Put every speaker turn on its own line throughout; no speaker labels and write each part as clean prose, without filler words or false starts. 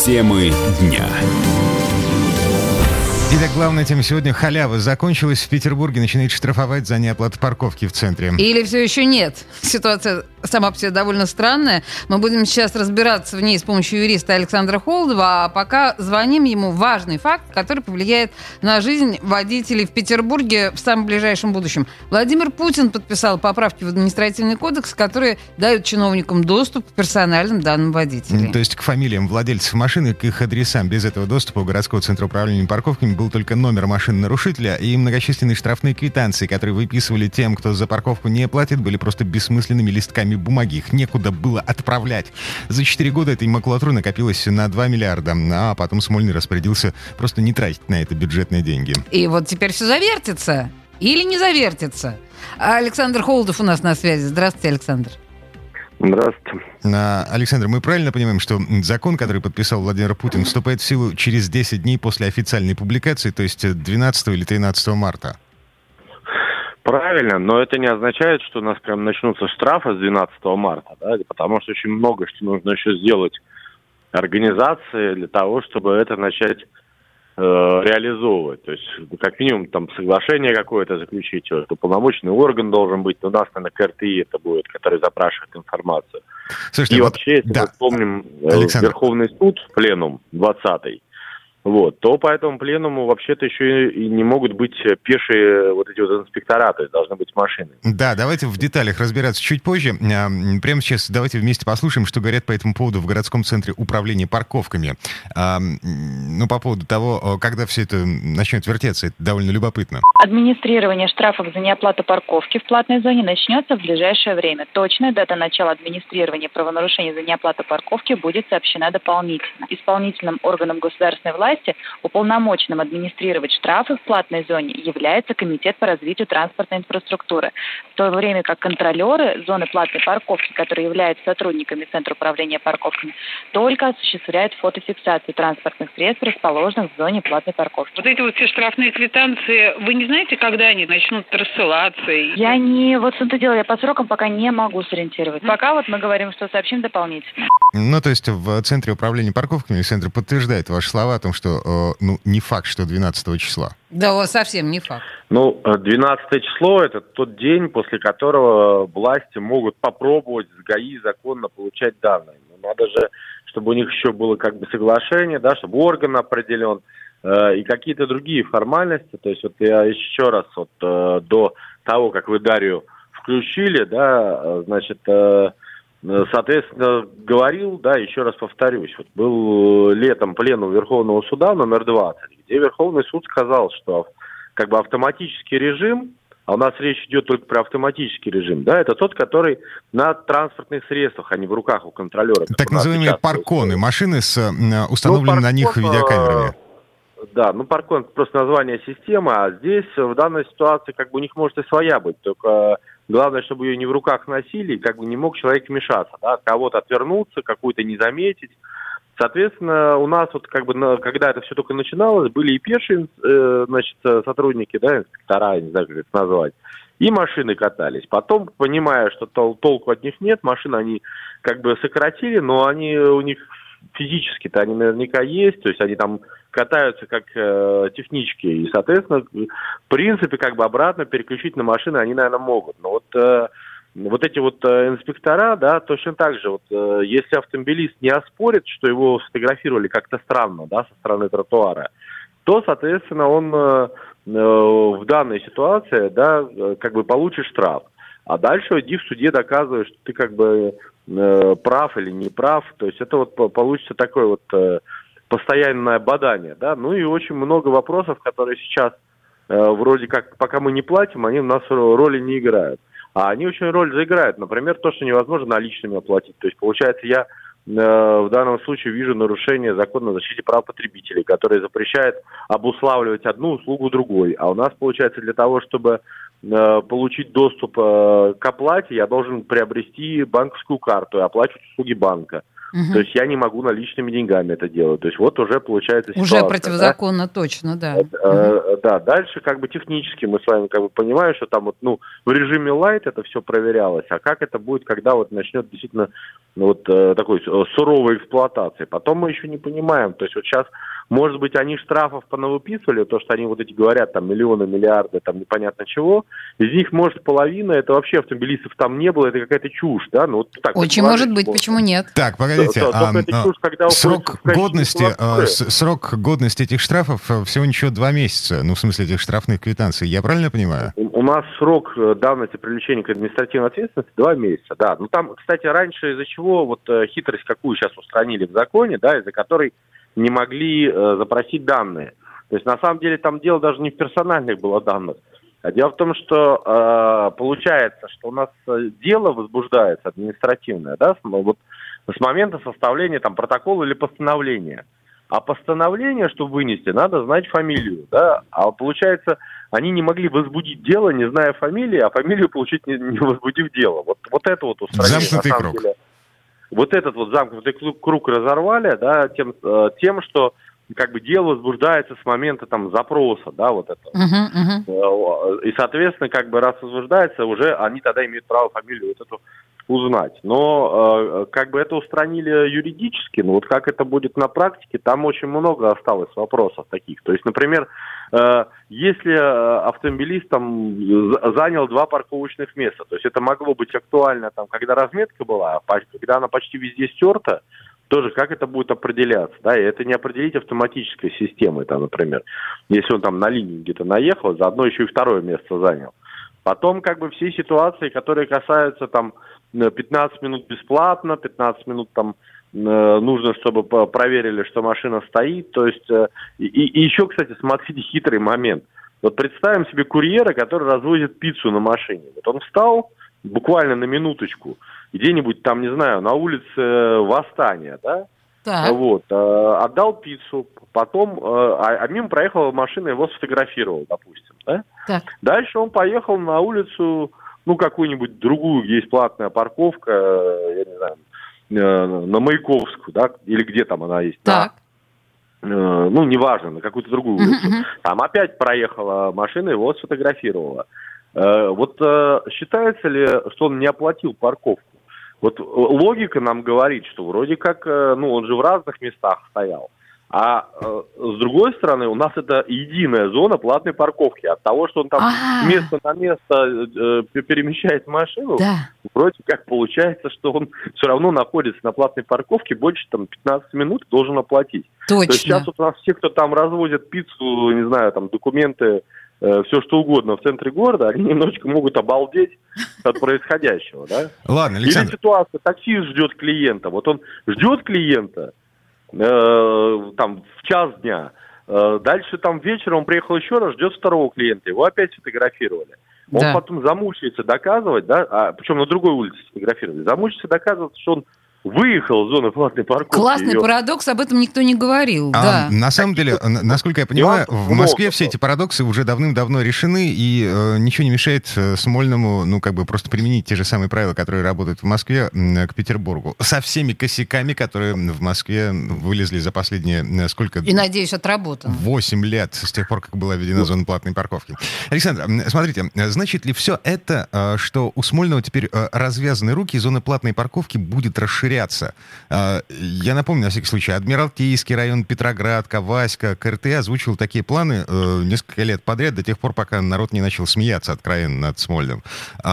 Темы дня.
Итак, главная тема сегодня — халява. Закончилась. В Петербурге начинает штрафовать за неоплату парковки в центре.
Или все еще нет? Ситуация сама по себе довольно странная. Мы будем сейчас разбираться в ней с помощью юриста Александра Холодова, а пока звоним ему. Важный факт, который повлияет на жизнь водителей в Петербурге в самом ближайшем будущем. Владимир Путин подписал поправки в административный кодекс, которые дают чиновникам доступ к персональным данным водителей.
То есть к фамилиям владельцев машины, к их адресам. Без этого доступа у городского центра управления парковками был только номер машины нарушителя, и многочисленные штрафные квитанции, которые выписывали тем, кто за парковку не платит, были просто бессмысленными листками бумаги. Их некуда было отправлять. За 4 года этой макулатуры накопилось на 2 миллиарда, а потом Смольный распорядился просто не тратить на это бюджетные деньги.
И вот теперь все завертится. Или не завертится. Александр Холодов у нас на связи. Здравствуйте, Александр.
Здравствуйте.
Александр, мы правильно понимаем, что закон, который подписал Владимир Путин, вступает в силу через 10 дней после официальной публикации, то есть 12 или 13 марта?
Правильно, но это не означает, что у нас прям начнутся штрафы с 12 марта, да, потому что очень много что нужно еще сделать организации для того, чтобы это начать реализовывать. То есть, как минимум, там соглашение какое-то заключить, что уполномоченный орган должен быть, у нас, наверное, КРТИ это будет, который запрашивает информацию.
Слушайте,
и
вот,
вообще, если
да.
мы вспомним
Александр.
Верховный суд, пленум 20-й, то по этому пленуму вообще-то еще и не могут быть пешие вот эти вот инспектора, то есть должны быть машины.
Да, давайте в деталях разбираться чуть позже. Прямо сейчас давайте вместе послушаем, что говорят по этому поводу в городском центре управления парковками. По поводу того, когда все это начнет вертеться, это довольно любопытно.
Администрирование штрафов за неоплату парковки в платной зоне начнется в ближайшее время. Точная дата начала администрирования правонарушений за неоплату парковки будет сообщена дополнительно. Исполнительным органом государственной власти, уполномоченным администрировать штрафы в платной зоне, является Комитет по развитию транспортной инфраструктуры. В то время как контролеры зоны платной парковки, которые являются сотрудниками Центра управления парковками, только осуществляют фотофиксацию транспортных средств, расположенных в зоне платной парковки.
Вот эти вот все штрафные квитанции, вы не знаете, когда они начнут рассылаться?
Я не... Вот что-то дело, я по срокам пока не могу сориентировать. Пока вот мы говорим, что сообщим дополнительно.
То есть в Центре управления парковками Александр подтверждает ваши слова о том, что не факт, что 12 числа.
Да, совсем не факт.
12 число – это тот день, после которого власти могут попробовать с ГАИ законно получать данные. Но надо же, чтобы у них еще было как бы соглашение, да, чтобы орган определен и какие-то другие формальности. То есть вот я еще раз до того, как вы Дарью включили, да, значит, соответственно, говорил, да, еще раз повторюсь, вот был летом пленум Верховного суда номер 20, где Верховный суд сказал, что как бы автоматический режим, а у нас речь идет только про автоматический режим, да, это тот, который на транспортных средствах, а не в руках у контролера.
Так называемые парконы, машины с установленными на них видеокамерами.
Да, паркон просто название системы, а здесь в данной ситуации как бы у них может и своя быть, только главное, чтобы ее не в руках носили, и как бы не мог человек вмешаться, да, от кого-то отвернуться, какую-то не заметить. Соответственно, у нас вот как бы, когда это все только начиналось, были и пешие, сотрудники, да, инспектора, я не знаю, как это назвать, и машины катались. Потом, понимая, что толку от них нет, машины они как бы сократили, но они у них физически-то они наверняка есть, то есть они там катаются как технички, и, соответственно, в принципе, как бы обратно переключить на машины они, наверное, могут. Но вот эти вот инспектора, да, точно так же, если автомобилист не оспорит, что его сфотографировали как-то странно, да, со стороны тротуара, то, соответственно, он в данной ситуации, да, как бы получит штраф. А дальше иди в суде доказывай, что ты как бы прав или не прав. То есть это вот получится такое вот постоянное бадание, да. И очень много вопросов, которые сейчас вроде как, пока мы не платим, они у нас роли не играют. А они очень роль заиграют. Например, то, что невозможно наличными оплатить. То есть, получается, я в данном случае вижу нарушение закона о защите прав потребителей, который запрещает обуславливать одну услугу другой. А у нас, получается, для того, чтобы получить доступ к оплате, я должен приобрести банковскую карту и оплачивать услуги банка. То есть я не могу наличными деньгами это делать. То есть вот уже получается
Уже
ситуация.
противозаконно, да? Точно, да.
Да, дальше как бы технически мы с вами как бы понимаем, что там вот, в режиме лайт это все проверялось, а как это будет, когда вот начнет действительно такой суровой эксплуатации. Потом мы еще не понимаем. То есть вот сейчас, может быть, они штрафов понавыписывали, то, что они вот эти говорят, там, миллионы, миллиарды, там, непонятно чего. Из них, может, половина, это вообще автомобилистов там не было, это какая-то чушь, да?
Очень может быть, почему нет?
Так, погодите. Срок годности этих штрафов всего ничего 2 месяца. В смысле, этих штрафных квитанций. Я правильно понимаю?
У нас срок давности привлечения к административной ответственности 2 месяца, да. Там, кстати, раньше из-за чего хитрость какую сейчас устранили в законе, да, из-за которой не могли запросить данные. То есть, на самом деле, там дело даже не в персональных было данных. А дело в том, что получается, что у нас дело возбуждается административное, да, с момента составления там протокола или постановления. А постановление, чтобы вынести, надо знать фамилию, да. А получается, они не могли возбудить дело, не зная фамилии, а фамилию получить, не возбудив дело. Вот это устранение.
Замкнутый круг.
Деле, вот этот замкнутый круг разорвали, да, тем, что как бы дело возбуждается с момента там запроса, да, вот это. И, соответственно, как бы раз возбуждается, уже они тогда имеют право фамилию вот эту узнать. Но как бы это устранили юридически, но вот как это будет на практике, там очень много осталось вопросов таких. То есть, например, если автомобилист там занял 2 парковочных места, то есть это могло быть актуально там, когда разметка была, а когда она почти везде стерта, тоже как это будет определяться, да, и это не определить автоматической системой, там, например, если он там на линии где-то наехал, заодно еще и 2 место занял. Потом как бы все ситуации, которые касаются там 15 минут бесплатно, 15 минут там нужно, чтобы проверили, что машина стоит, то есть и еще, кстати, смотрите, хитрый момент. Вот представим себе курьера, который развозит пиццу на машине. Вот он встал буквально на минуточку, где-нибудь там, не знаю, на улице Восстания, да?
Так.
Отдал пиццу, потом, мимо проехала машина, его сфотографировал, допустим, да?
Так.
Дальше он поехал на улицу, какую-нибудь другую, где есть платная парковка, я не знаю, на Маяковскую, да, или где там она есть.
Так.
Неважно, на какую-то другую улицу. Там опять проехала машина, его сфотографировала. Считается ли, что он не оплатил парковку? Вот логика нам говорит, что вроде как, он же в разных местах стоял. А с другой стороны, у нас это единая зона платной парковки. От того, что он там с места на место перемещает машину, вроде как получается, что он все равно находится на платной парковке больше 15 минут, должен оплатить.
Точно.
То есть сейчас у нас все, кто там развозят пиццу, не знаю, там документы, все что угодно в центре города, они немножечко могут обалдеть от происходящего, да?
Ладно, Александр.
Или ситуация, таксист ждет клиента. Вот он ждет клиента там в час дня, дальше там вечером он приехал еще раз, ждет 2 клиента, его опять фотографировали. Он потом замучается доказывать, да, причем на другой улице фотографировали, замучается доказывать, что он выехал из зоны платной парковки.
Классный парадокс, об этом никто не говорил. Да.
На самом деле, насколько я понимаю, в Москве все эти парадоксы уже давным-давно решены, и ничего не мешает Смольному, просто применить те же самые правила, которые работают в Москве, к Петербургу. Со всеми косяками, которые в Москве вылезли за последние, сколько?
И, надеюсь, отработано.
8 лет с тех пор, как была введена зона платной парковки. Александр, смотрите, значит ли все это, что у Смольного теперь развязаны руки, и зона платной парковки будет расширяться? Я напомню, на всякий случай, Адмиралтейский район, Петроградка, Васька, КРТ озвучивал такие планы несколько лет подряд, до тех пор, пока народ не начал смеяться откровенно над Смольным.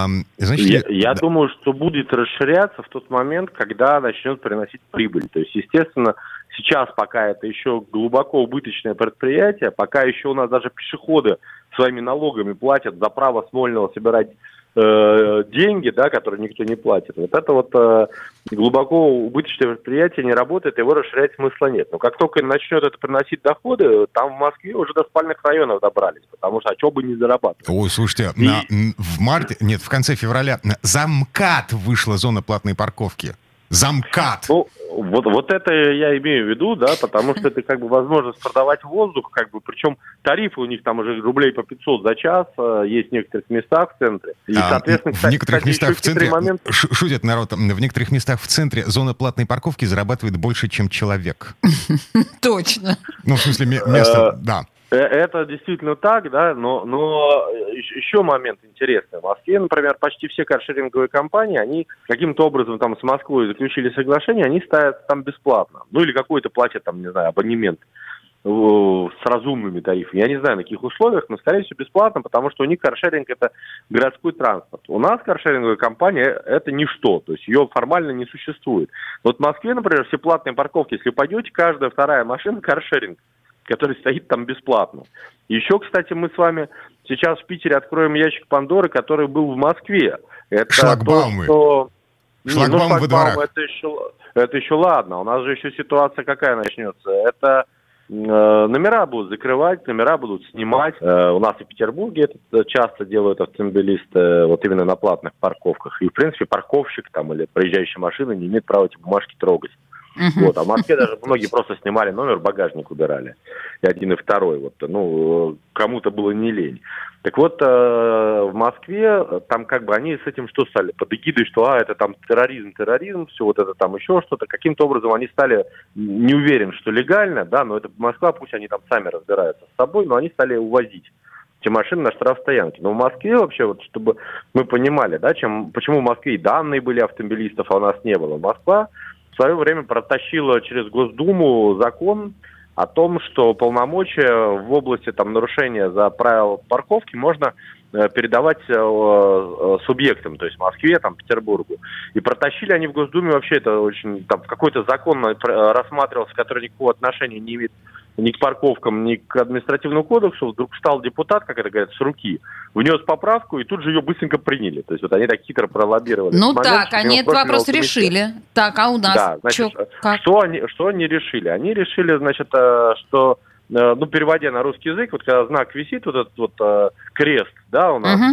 Я думаю, что будет расширяться в тот момент, когда начнет приносить прибыль. То есть, естественно, сейчас пока это еще глубоко убыточное предприятие, пока еще у нас даже пешеходы своими налогами платят за право Смольного собирать деньги, да, которые никто не платит. Вот это глубоко убыточное предприятие не работает, его расширять смысла нет. Но как только начнет это приносить доходы, там в Москве уже до спальных районов добрались, потому что чего бы не зарабатывать.
Ой, слушайте, в конце февраля за МКАД вышла зона платной парковки. За МКАД.
Вот это я имею в виду, да, потому что это как бы возможность продавать воздух, как бы, причем тарифы у них там уже рублей по 500 за час, есть в некоторых местах в центре. И, соответственно,
в некоторых местах в центре,
момент...
шутят народ, в некоторых местах в центре зона платной парковки зарабатывает больше, чем человек.
Точно.
Ну, в смысле, место, да.
Это действительно так, да, но еще момент интересный. В Москве, например, почти все каршеринговые компании, они каким-то образом там с Москвой заключили соглашение, они ставят там бесплатно. Ну или какой-то платят там, не знаю, абонемент с разумными тарифами. Я не знаю, на каких условиях, но, скорее всего, бесплатно, потому что у них каршеринг – это городской транспорт. У нас каршеринговая компания – это ничто, то есть ее формально не существует. Вот в Москве, например, все платные парковки, если пойдете, каждая вторая машина – каршеринг, который стоит там бесплатно. Еще, кстати, мы с вами сейчас в Питере откроем ящик Пандоры, который был в Москве. Это
шлагбаумы. Шлагбаум во дворах.
Это еще ладно. У нас же еще ситуация какая начнется. Это номера будут закрывать, номера будут снимать. У нас и в Петербурге это часто делают автомобилисты вот именно на платных парковках. И, в принципе, парковщик там или проезжающая машина не имеет права эти бумажки трогать. Вот, а в Москве даже многие просто снимали номер, багажник убирали. И один, и второй. Вот, кому-то было не лень. Так вот, в Москве там как бы они с этим что стали? Под эгидой, что это там терроризм, все вот это там еще что-то. Каким-то образом они стали, не уверен, что легально, да, но это Москва, пусть они там сами разбираются с собой, но они стали увозить эти машины на штрафстоянке. Но в Москве вообще, вот, чтобы мы понимали, да, почему в Москве и данные были автомобилистов, а у нас не было. Москва в свое время протащила через Госдуму закон о том, что полномочия в области там, нарушения за правила парковки можно передавать субъектам, то есть Москве, там, Петербургу. И протащили они в Госдуме вообще это очень, там, какой-то закон рассматривался, который никакого отношения не имеет ни к парковкам, ни к административному кодексу. Вдруг встал депутат, как это говорят, с руки, внес поправку, и тут же ее быстренько приняли. То есть вот они так хитро пролоббировали.
Ну так, они этот вопрос решили. Так, а у нас
да, значит, что они решили? Они решили, значит, что, ну, переводя на русский язык, вот когда знак висит, вот этот вот крест, да, у нас,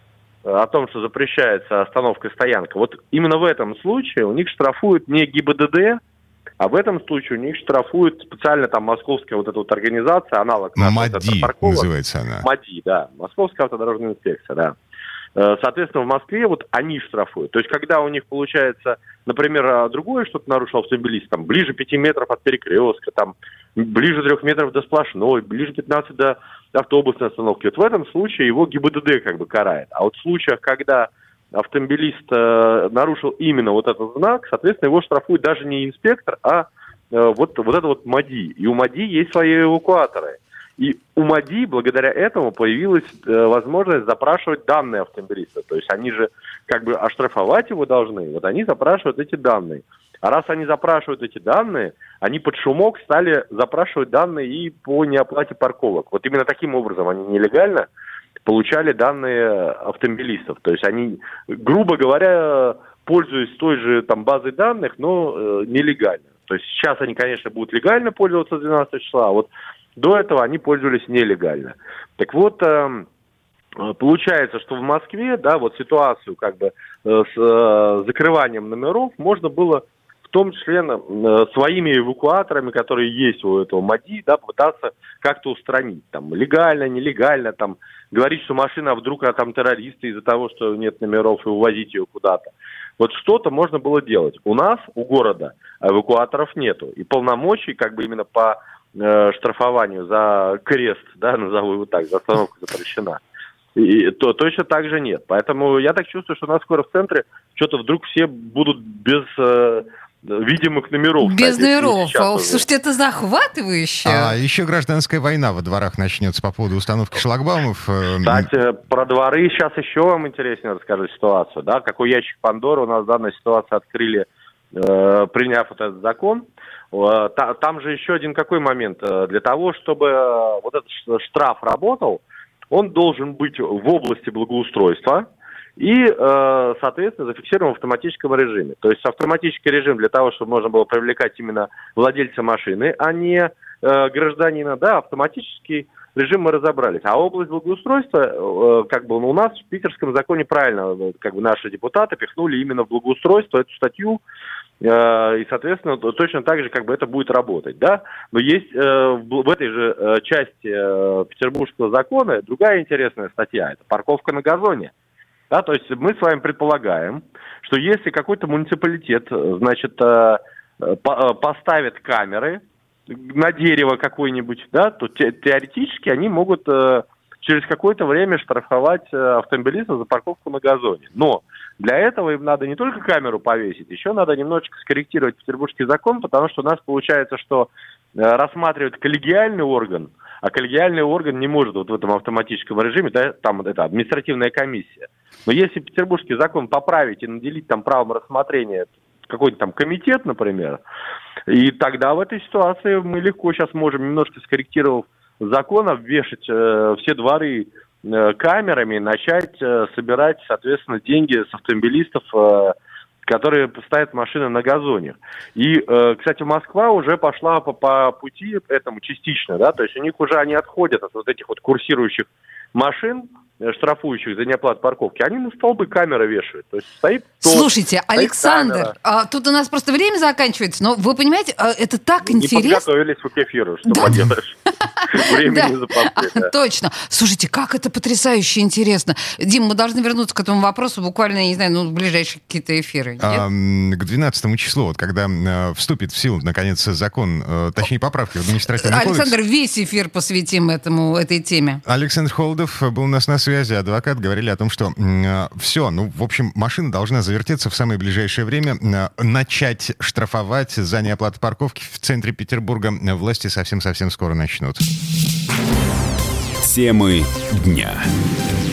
о том, что запрещается остановка и стоянка, вот именно в этом случае у них штрафуют не ГИБДД, а в этом случае у них штрафуют специально там московская вот эта вот организация, аналог
МАДИ называется она.
МАДИ, да, Московская автодорожная инспекция, да. Соответственно, в Москве вот они штрафуют. То есть, когда у них получается, например, другое что-то нарушил автомобилист, там, ближе 5 метров от перекрестка, там, ближе 3 метров до сплошной, ближе 15 до автобусной остановки, вот в этом случае его ГИБДД как бы карает. А вот в случаях, когда автомобилист нарушил именно вот этот знак, соответственно, его штрафует даже не инспектор, а вот это вот МАДИ. И у МАДИ есть свои эвакуаторы. И у МАДИ благодаря этому появилась возможность запрашивать данные автомобилиста. То есть они же как бы оштрафовать его должны, вот они запрашивают эти данные. А раз они запрашивают эти данные, они под шумок стали запрашивать данные и по неоплате парковок. Вот именно таким образом они нелегально получали данные автомобилистов. То есть они, грубо говоря, пользуясь той же там базой данных, но нелегально. То есть сейчас они, конечно, будут легально пользоваться с 12 числа, а вот до этого они пользовались нелегально. Так вот, получается, что в Москве, да, вот ситуацию как бы с закрыванием номеров можно было в том числе своими эвакуаторами, которые есть у этого МАДИ, да, пытаться как-то устранить. Там, легально, нелегально, там, говорить, что машина, а вдруг она там террористы из-за того, что нет номеров, и увозить ее куда-то. Вот что-то можно было делать. У нас, у города, эвакуаторов нету. И полномочий, как бы именно по штрафованию за крест, да, назову его так, за остановку запрещена. И то точно так же нет. Поэтому я так чувствую, что у нас скоро в центре что-то вдруг все будут без видимых номеров.
Без номеров. Слушайте, это захватывающе.
А еще гражданская война во дворах начнется по поводу установки шлагбаумов.
Кстати, про дворы сейчас еще вам интереснее расскажу ситуацию. Да? Какой ящик Пандоры у нас в данной ситуации открыли, приняв вот этот закон. Там же еще один какой момент. Для того, чтобы вот этот штраф работал, он должен быть в области благоустройства и, соответственно, зафиксирован в автоматическом режиме. То есть автоматический режим для того, чтобы можно было привлекать именно владельца машины, а не гражданина, да, автоматический режим мы разобрались. А область благоустройства, как бы у нас в питерском законе правильно, как бы наши депутаты пихнули именно в благоустройство эту статью, и, соответственно, точно так же это будет работать, да? Но есть в этой же части петербургского закона другая интересная статья, это парковка на газоне. Да, то есть мы с вами предполагаем, что если какой-то муниципалитет, поставит камеры на дерево какое-нибудь, да, то теоретически они могут через какое-то время штрафовать автомобилистов за парковку на газоне. Но для этого им надо не только камеру повесить, еще надо немножечко скорректировать петербургский закон, потому что у нас получается, что рассматривает коллегиальный орган, а коллегиальный орган не может в этом автоматическом режиме, да, там это административная комиссия. Но если петербургский закон поправить и наделить там правом рассмотрения какой-то там комитет, например, и тогда в этой ситуации мы легко сейчас можем, немножко скорректировав закон, обвешать все дворы камерами, начать собирать, соответственно, деньги с автомобилистов, которые ставят машины на газоне. И, кстати, Москва уже пошла по пути этому частично, да, то есть у них уже они отходят от этих курсирующих машин, штрафующих за неоплату парковки, они на столбы камеры вешают. То есть стоит столб,
слушайте, Александр, тут у нас просто время заканчивается, но вы понимаете, это так интересно.
Не подготовились к эфиру, что поделаешь. Времени запасли.
Точно. Слушайте, как это потрясающе интересно. Дим, мы должны вернуться к этому вопросу буквально, я не знаю, в ближайшие какие-то эфиры.
К 12 числу, когда вступит в силу, наконец, закон, точнее, поправки в административный кодекс.
Александр, весь эфир посвятим этой теме.
Александр Холодов был у нас на связи, адвокат, говорили о том, что все, в общем, машина должна завертеться в самое ближайшее время, начать штрафовать за неоплату парковки в центре Петербурга. Власти совсем-совсем скоро начнут.
Темы дня.